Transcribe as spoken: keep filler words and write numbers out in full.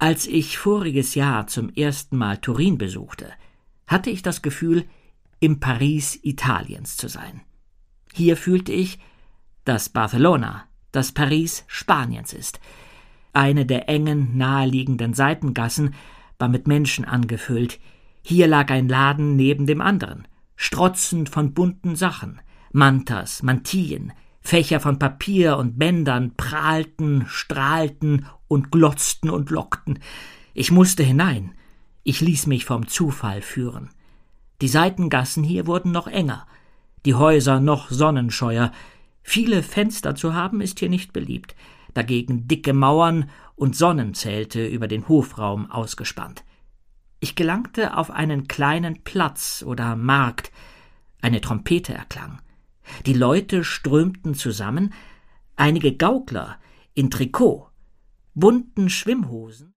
Als ich voriges Jahr zum ersten Mal Turin besuchte, hatte ich das Gefühl, im Paris Italiens zu sein. Hier fühlte ich, dass Barcelona das Paris Spaniens ist. Eine der engen, naheliegenden Seitengassen war mit Menschen angefüllt. Hier lag ein Laden neben dem anderen, strotzend von bunten Sachen. Mantas, Mantillen, Fächer von Papier und Bändern prahlten, strahlten und glotzten und lockten. Ich musste hinein. Ich ließ mich vom Zufall führen. Die Seitengassen hier wurden noch enger, die Häuser noch sonnenscheuer. Viele Fenster zu haben, ist hier nicht beliebt, dagegen dicke Mauern und Sonnenzelte über den Hofraum ausgespannt. Ich gelangte auf einen kleinen Platz oder Markt. Eine Trompete erklang. Die Leute strömten zusammen, einige Gaukler in Trikot, bunten Schwimmhosen